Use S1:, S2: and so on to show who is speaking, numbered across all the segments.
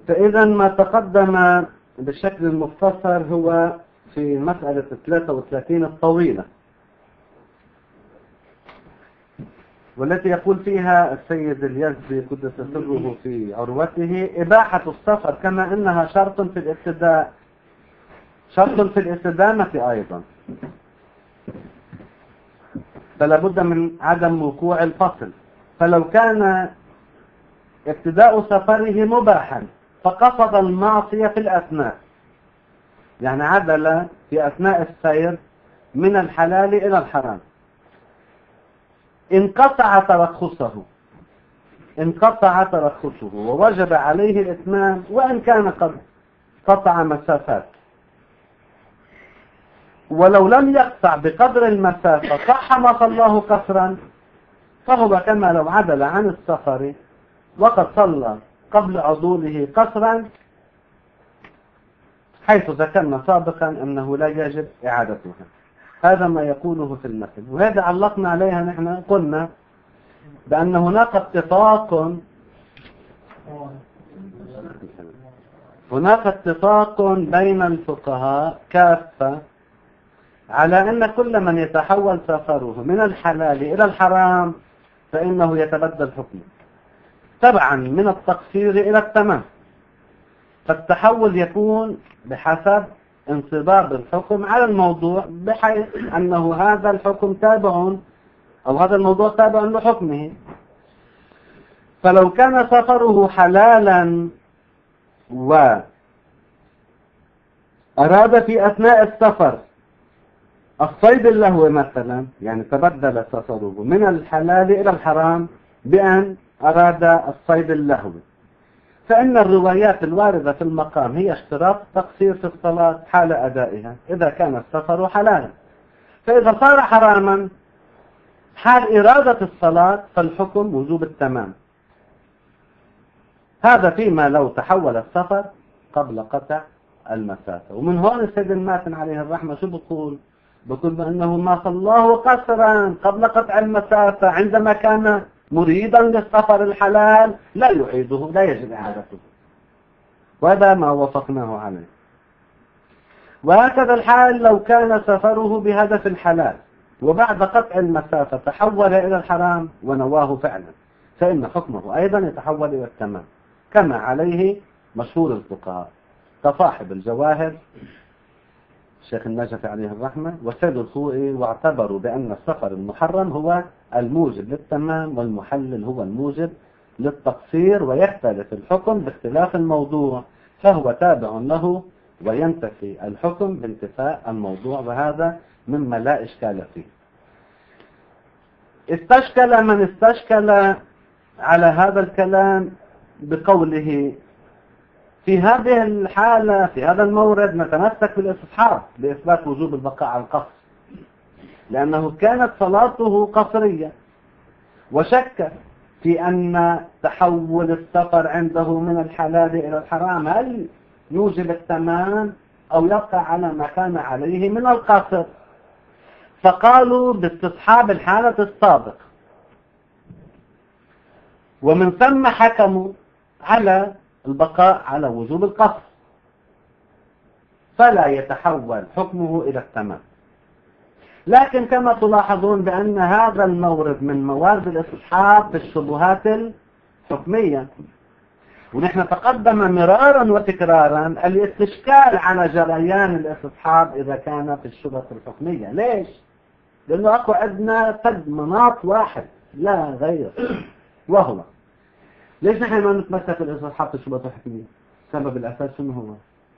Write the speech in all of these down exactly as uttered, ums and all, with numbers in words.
S1: فإذا ما تقدم بالشكل المختصر هو في مسألة ثلاثة وثلاثين الطويلة، والتي يقول فيها السيد اليزدي قدس سره في عروته: إباحة السفر كما أنها شرط في الابتداء شرط في الاستدامة أيضا، فلا بد من عدم وقوع الفصل. فلو كان ابتداء سفره مباحا فقصد المعصية في الأثناء، يعني عدل في أثناء السير من الحلال إلى الحرام، انقطع ترخصه انقطع ترخصه ووجب عليه الإتمام وإن كان قد قطع مسافات. ولو لم يقطع بقدر المسافة صح ما صلاه قصرا، فهو كما لو عدل عن السفر وقد صلى قبل عدوله قصرا، حيث ذكرنا سابقا أنه لا يجب إعادتها. هذا ما يقوله في المثل، وهذا علقنا عليها. نحن قلنا بأن هناك اتفاق هناك اتفاق بين الفقهاء كافة على أن كل من يتحول سفره من الحلال إلى الحرام فإنه يتبدل حكمه تبعا من التقصير إلى التمام. فالتحول يكون بحسب انصباب الحكم على الموضوع، بحيث أنه هذا الحكم تابع أو هذا الموضوع تابع لحكمه. فلو كان سفره حلالا وأراد في أثناء السفر الصيد اللهو مثلا، يعني تبدل سفره من الحلال إلى الحرام بأن أراد الصيد اللهو، فإن الروايات الواردة في المقام هي اشتراط تقصير في الصلاة حال أدائها إذا كان السفر حلالا. فإذا صار حراما حال إرادة الصلاة فالحكم وجوب التمام. هذا فيما لو تحول السفر قبل قطع المسافة. ومن هون السيد الماتن عليه الرحمة شو بقول؟ بقول بأنه ما صلاه قصرا قبل قطع المسافة عندما كان مريدا للسفر الحلال لا يعيده، لا يجب إعادته، وهذا ما وافقناه عليه. وهكذا الحال لو كان سفره بهدف الحلال وبعد قطع المسافة تحول إلى الحرام ونواه فعلا، فإن حكمه أيضا يتحول إلى التمام، كما عليه مشهور الفقهاء كصاحب الجواهر الشيخ النجفي عليه الرحمة والسيد الخوئي، واعتبروا بأن السفر المحرم هو الموجب للتمام والمحلل هو الموجب للتقصير، ويختلف الحكم باختلاف الموضوع، فهو تابع له وينتفي الحكم بانتفاء الموضوع، وهذا مما لا إشكال فيه. استشكل من استشكل على هذا الكلام بقوله: في هذه الحالة في هذا المورد نتمسك بالاستصحاب لإثبات وجوب البقاء على القصر، لأنه كانت صلاته قصرية، وشك في أن تحول السفر عنده من الحلال إلى الحرام هل يوجب التمام أو يبقى على ما كان عليه من القصر، فقالوا باستصحاب الحالة السابقة، ومن ثم حكموا على البقاء على وجوب القصر، فلا يتحول حكمه إلى التمام. لكن كما تلاحظون بأن هذا المورد من موارد الاستصحاب في الشبهات الحكمية، ونحن تقدم مرارا وتكرارا الاستشكال على جريان الاستصحاب إذا كان في الشبهة الحكمية. ليش؟ لأنه أكو عندنا قد مناط واحد لا غير، وهو ليش نحن ما نتمسك بالاستصحاب في الشبهة الحكمية؟ سبب الأساس شنو هو؟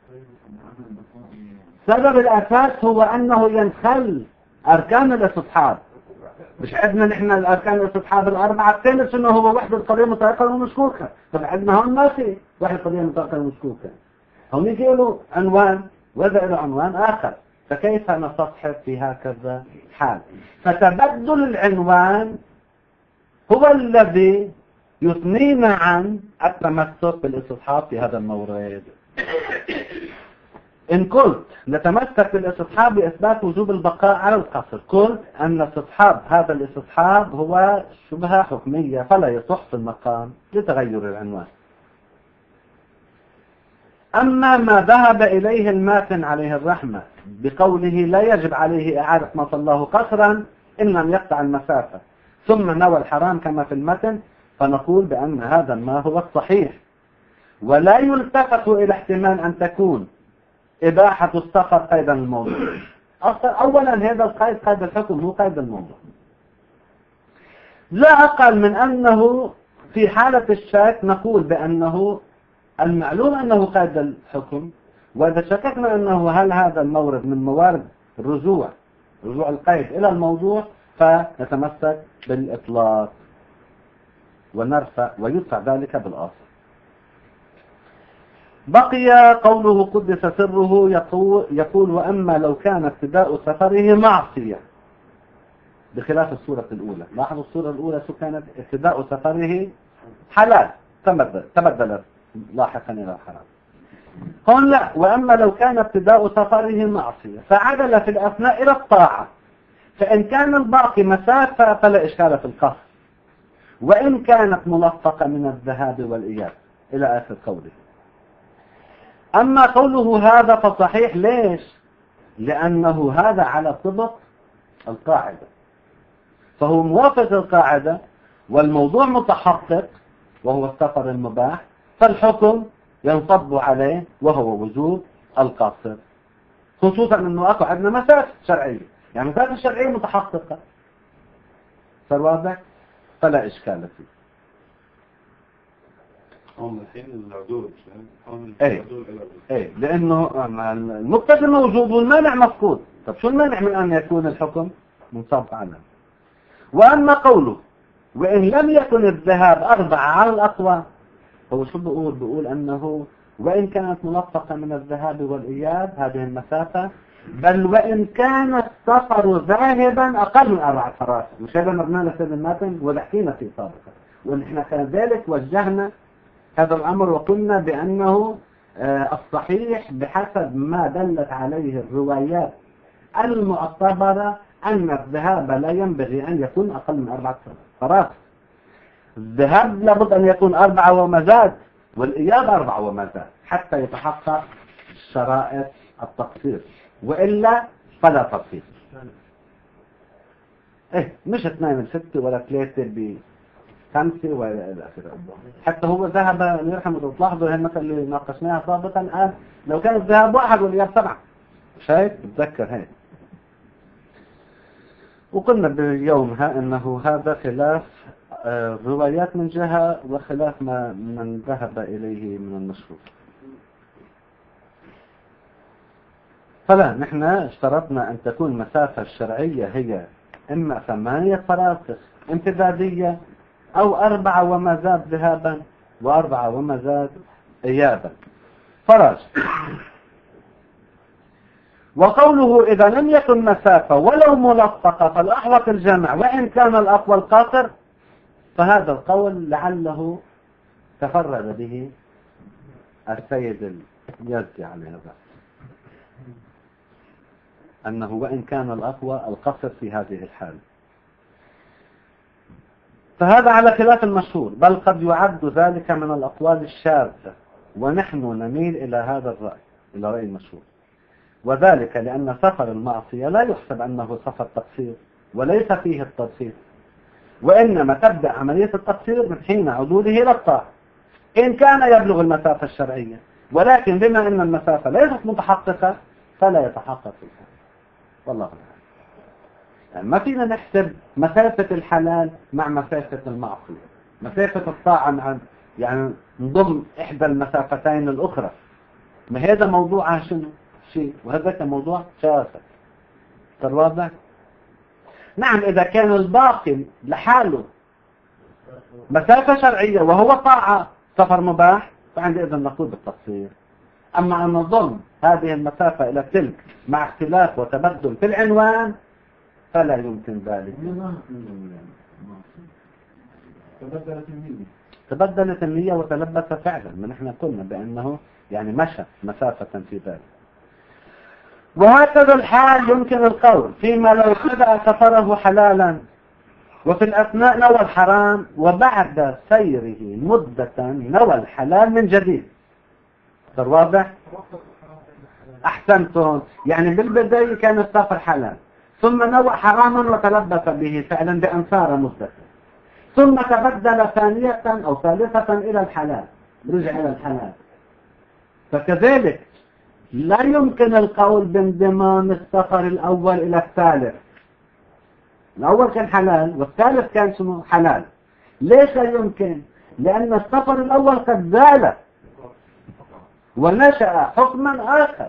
S1: سبب الأساس هو أنه ينخل أركان الاستصحاب. مش عندنا نحن الأركان الاستصحاب الأربعة الثانية شنو هو؟ وحدة القضية متيقنة ومشكوكة. طب عندنا هون ما في وحدة القضية متيقنة ومشكوكة، هم يجي له عنوان وإذا له عنوان آخر، فكيف نستصحب في هكذا حال؟ فتبدل العنوان هو الذي يثنينا عن التمسك بالاستصحاب في هذا المورد. إن قلت نتمسك بالاستصحاب لإثبات وجوب البقاء على القصر، قلت أن استصحاب هذا الاستصحاب هو شبهة حكمية فلا يصح في المقام لتغير العنوان. أما ما ذهب إليه الماتن عليه الرحمة بقوله لا يجب عليه إعادة ما صلاه قصرا إن لم يقطع المسافة ثم نوى الحرام كما في المتن، فنقول بأن هذا ما هو الصحيح، ولا يلتفت إلى احتمال أن تكون إباحة السفر قيدا الموضوع. أولا هذا القيد قيد الحكم هو قيد الموضوع، لا أقل من أنه في حالة الشك نقول بأنه المعلوم أنه قيد الحكم، وإذا شككنا أنه هل هذا المورد من موارد الرجوع رجوع القيد إلى الموضوع فنتمسك بالإطلاق ونرفع ويدفع ذلك بالأصل. بقي قوله قدس سره يقول, يقول وأما لو كان ابتداء سفره معصية بخلاف الصورة الأولى. لاحظوا الصورة الأولى كانت ابتداء سفره حلال تبدل تبدلت لاحقا إلى الحرام. قال لا، وأما لو كان ابتداء سفره معصية فعدل في الأثناء إلى الطاعة، فإن كان الباقي مسافة فلا إشكال في القصر، وإن كانت ملفقة من الذهاب والإياب إلى آخر قوله. أما قوله هذا فصحيح، ليش؟ لأنه هذا على طبق القاعدة، فهو موافق القاعدة والموضوع متحقق وهو السفر المباح، فالحكم ينصب عليه وهو وجوب القصر، خصوصا أنه أكو عندنا مسافة شرعية، يعني مسافة شرعية متحققة، صار واضح؟ فلا إشكال فيه.
S2: هم الحين العدول هم
S1: ايه ايه لانه المقتضى موجود والمانع مفقود. طب شو المانع من ان يكون الحكم منصب عنه؟ واما قوله وان لم يكن الذهاب اربعة على الاقوى، هو شو بيقول؟ بيقول انه وان كانت ملفقة من الذهاب والاياب هذه المسافة، بل وان كان السفر ذاهبا اقل من اربع فراسخ، مش هذا مبنى لسيد الماتن وحكينا في سابقا، ونحن كذلك وجهنا هذا الأمر وقلنا بأنه الصحيح بحسب ما دلت عليه الروايات المعتبرة أن الذهاب لا ينبغي أن يكون أقل من أربعة فراسخ. الذهاب لابد أن يكون أربعة ومزاد، والإياب أربعة ومزاد حتى يتحقق شرائط التقصير، وإلا فلا تقصير. إيه مش اثنين من ستة ولا ثلاثة ب خمسة وإلى آخره. حتى هو ذهب يرحمه، تلاحظوا هي المثل اللي ناقشناها سابقا الآن، لو كان الذهاب واحد والإياب سبعة، شايف؟ بتذكر هيك. وقلنا بيومها أنه هذا خلاف الروايات من جهة وخلاف ما من ذهب إليه من المشهور. فلا نحن اشترطنا أن تكون المسافة الشرعية هي إما ثمانية فراسخ امتدادية أو أربعة وما زاد ذهابا وأربعة وما زاد إيابا فراج. وقوله إذا لم يكن مسافة ولو ملصقة فالأحوط الجمع وإن كان الأقوى القاصر، فهذا القول لعله تفرد به السيد اليزدي عليه الرحمة، أنه وإن كان الأقوى القصر في هذه الحالة، فهذا على خلاف المشهور، بل قد يعد ذلك من الأقوال الشاذة، ونحن نميل إلى هذا الرأي، إلى رأي المشهور، وذلك لأن سفر المعصية لا يحسب أنه سفر تقصير وليس فيه التقصير، وإنما تبدأ عملية التقصير من حين عدوله إلى الطاعة إن كان يبلغ المسافة الشرعية، ولكن بما أن المسافة ليست متحققة فلا يتحقق فيها. والله أعلم. يعني ما فينا نحسب مسافة الحلال مع مسافة المعصية، مسافة الطاعة مع يعني نضم إحدى المسافتين الأخرى، ما هذا موضوع شنو شيء وهذا كموضوع شاسع. تواضح؟ نعم إذا كان الباقي لحاله مسافة شرعية وهو طاعة سفر مباح فعندئذ نقول بالتقصير. أما أن نضم هذه المسافة إلى تلك مع اختلاف وتبدل في العنوان فلا يمكن ذلك.
S2: تبدلت النية
S1: تبدلت النية وتلبس فعلا، من احنا قلنا بأنه يعني مشى مسافة في ذلك. وهكذا الحال يمكن القول فيما لو بدأ سفره حلالا وفي الأثناء نوى الحرام وبعد سيره مدة نوى الحلال من جديد. صار واضح؟ أحسنتم. يعني بالبداية كان السفر حلال، ثم نوى حراما وتلبس به فعلا بأن صار مدة، ثم تبدل ثانية أو ثالثة إلى الحلال، رجع إلى الحلال. فكذلك لا يمكن القول بانضمام السفر الأول إلى الثالث. الأول كان حلال والثالث كان شنو؟ حلال. ليش لا يمكن؟ لأن السفر الأول قد زال ونشأ حكما آخر،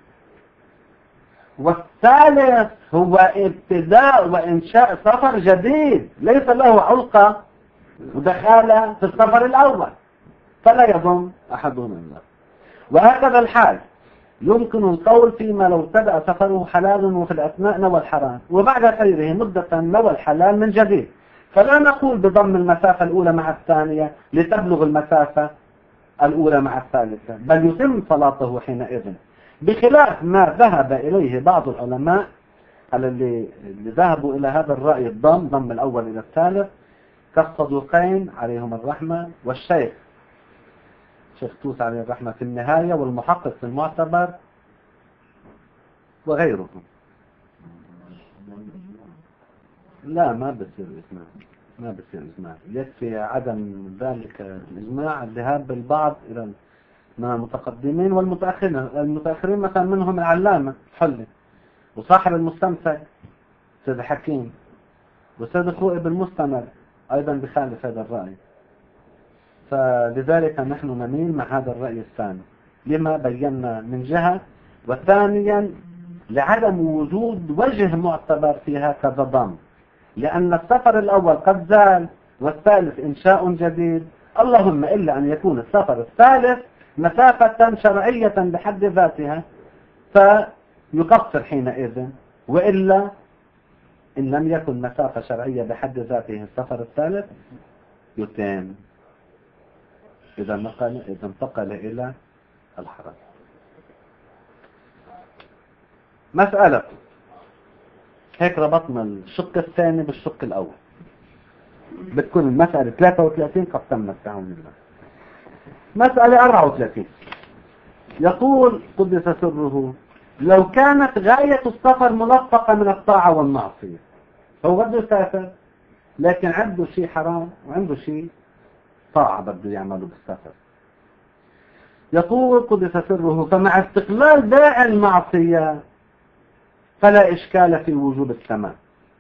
S1: والثالث هو ابتداء وإنشاء سفر جديد ليس له علقة ودخالة في السفر الأول، فلا يضم أحدهم الله. وهكذا الحال يمكن القول فيما لو ابتدأ سفره حلال وفي الأثناء نوى الحرام وبعد خيره مدة نوى الحلال من جديد، فلا نقول بضم المسافة الأولى مع الثانية لتبلغ المسافة الأولى مع الثالثة، بل يتم صلاته حينئذ، بخلاف ما ذهب إليه بعض العلماء اللي, اللي ذهبوا إلى هذا الرأي الضم ضم الأول إلى الثالث كالصدوقين عليهم الرحمة والشيخ شيخ توس عليه الرحمة في النهاية والمحقق في المعتبر وغيرهم. لا ما بصير إجماع، ما بصير إجماع، يكفي عدم ذلك الإجماع الذهاب بالبعض إلى المتقدمين والمتأخرين. المتأخرين مثلا منهم العلامة حلي وصاحب المستمسك سيد حكيم وسيد الخوئي بالمستمر أيضا بخالف هذا الرأي. فلذلك نحن نميل مع هذا الرأي الثاني لما بينا من جهة، وثانيا لعدم وجود وجه معتبر في هكذا ضم، لأن السفر الأول قد زال والثالث إنشاء جديد، اللهم إلا أن يكون السفر الثالث مسافة شرعية بحد ذاتها فيقصر حينئذ، وإلا إن لم يكن مسافة شرعية بحد ذاته السفر الثالث يتم إذا نقل إذا انتقل إلى الحرم. مسألة هيك ربطنا الشق الثاني بالشق الأول، بتكون المسألة ثلاثة وثلاثين قد تمت بعون الله. مسألة أربعة وثلاثين يقول قدس سره: لو كانت غاية السفر ملصقة من الطاعة والمعصية، هو بده يسافر لكن عنده شيء حرام وعنده شيء طاعة بده يعمله بالسفر. يقول قدس سره: فمع استقلال داعي المعصية فلا إشكال في وجوب التمام.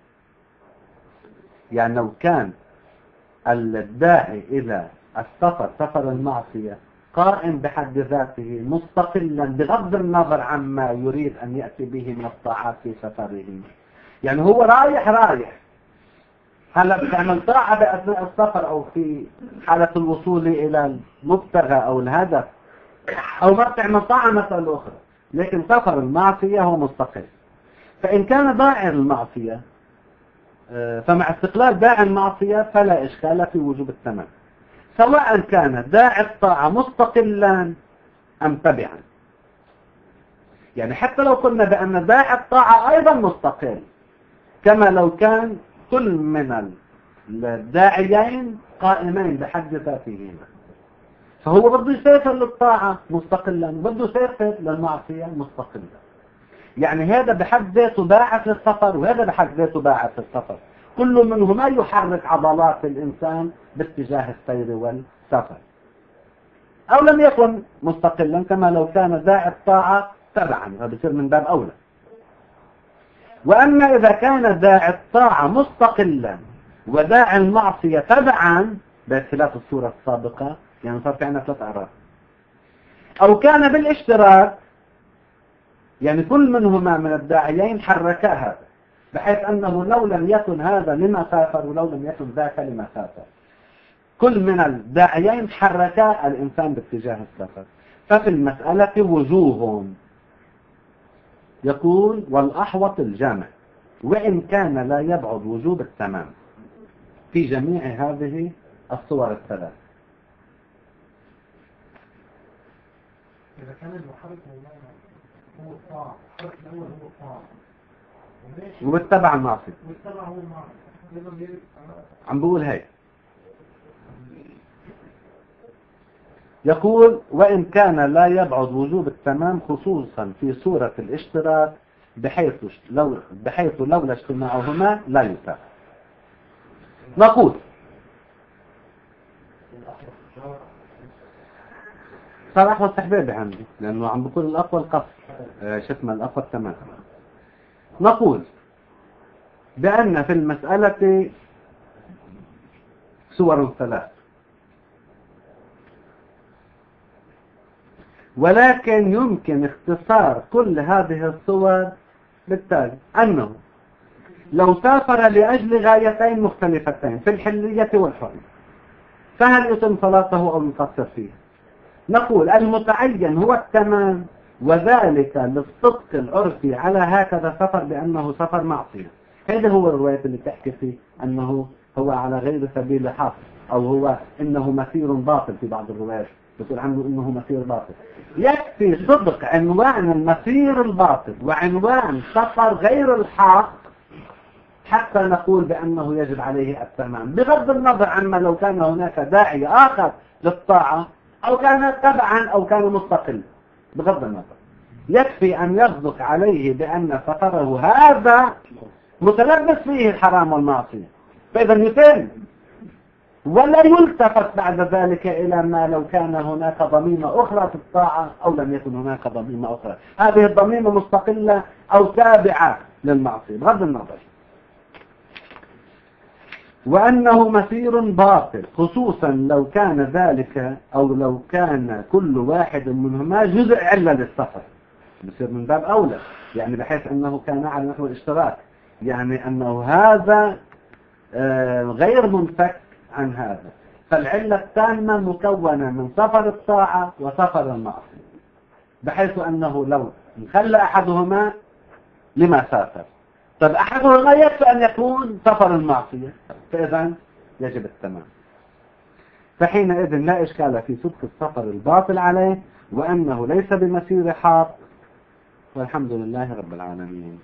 S1: يعني لو كان الداعي إلى السفر سفر المعصية قائم بحد ذاته مستقلا بغض النظر عما يريد أن يأتي به من الطاعات في سفره، يعني هو رايح رايح هلا بتعمل طاعة بأثناء السفر أو في حالة الوصول إلى المبتغى أو الهدف، أو ما بتعمل طاعة مسألة أخرى، لكن سفر المعصية هو مستقل. فإن كان داعي المعصية فمع استقلال داعي المعصية فلا إشكال في وجوب التمام، سواء كان داعي الطاعة مستقلا أم تبعا. يعني حتى لو قلنا بأن داعي الطاعة أيضا مستقل، كما لو كان كل من الداعيين قائمين بحد ذاتهما، فهو بده يسافر للطاعة مستقلا وبده يسافر للمعصية مستقلا. يعني هذا بحد ذاته باعث للسفر وهذا بحد ذاته باعث للسفر، كل منهما يحرك عضلات الإنسان باتجاه السير والسفر. أو لم يكن مستقلا كما لو كان داعي الطاعة تبعا، فبصير من باب أولى. وأما إذا كان داعي الطاعة مستقلا وداعي المعصية تبعا بخلاف الصورة السابقة، يعني صار في عندنا ثلاث أعراف، أو كان بالاشتراك، يعني كل منهما من الداعيين حركا هذا بحيث أنه لو لم يكن هذا لما سافر ولو لم يكن ذاك لما سافر، كل من الداعيين حركا الإنسان باتجاه السفر، ففي المسألة وجوه. يقول: والأحوط الجامع، وإن كان لا يبعد وجوب التمام في جميع هذه الصور الثلاث.
S3: إذا كان المحرك هو الطاعة، الحرك الأول هو الطاعة
S1: واتبع المعصية،
S3: والتبع هو المعصية،
S1: عم بقول هيك: يقول وإن كان لا يبعد وجوب التمام خصوصا في صورة الاشتراك بحيث لو بحيث لولا اجتماعهما لا يتم. نقول صراحة والتحبيب عندي لأنه عم بقول الأقوى القصر شتم الأقوى التمام. نقول بأن في المسألة صور ثلاث، ولكن يمكن اختصار كل هذه الصور بالتالي أنه لو سافر لأجل غايتين مختلفتين في الحلية والحرية فهل يتم صلاته أو يقصر فيه؟ نقول المتعين هو التمام، وذلك للصدق العرفي على هكذا سفر بأنه سفر معصية. هذا هو الرواية اللي تحكي فيه أنه هو على غير سبيل حق، أو هو إنه مسير باطل. في بعض الروايات يقول عنه إنه مسير باطل. يكفي صدق عنوان المسير الباطل وعنوان سفر غير الحق حتى نقول بأنه يجب عليه التمام، بغض النظر عما لو كان هناك داعي آخر للطاعة أو كان تبعا أو كان مستقل. بغض النظر يكفي أن يصدق عليه بأن سفره هذا متلبس فيه الحرام والمعصية، فإذا يتم، ولا يلتفت بعد ذلك إلى ما لو كان هناك ضميمة أخرى في الطاعة أو لم يكن هناك ضميمة أخرى. هذه الضميمة مستقلة أو تابعة للمعصية بغض النظر. وأنه مسير باطل خصوصا لو كان ذلك أو لو كان كل واحد منهما جزء علة للسفر، بصير من باب أولى، يعني بحيث أنه كان على نحو الاشتراك، يعني أنه هذا غير منفك عن هذا. فالعلة التامة مكونة من سفر الطاعة وسفر المعصية، بحيث أنه لو انخلى أحدهما لما سافر، طب أحدهما يكفي أن يكون سفر المعصية، فإذا يجب التمام. فحينئذ لا إشكال في صدق السفر الباطل عليه، وأنه ليس بمسير حق، والحمد لله رب العالمين.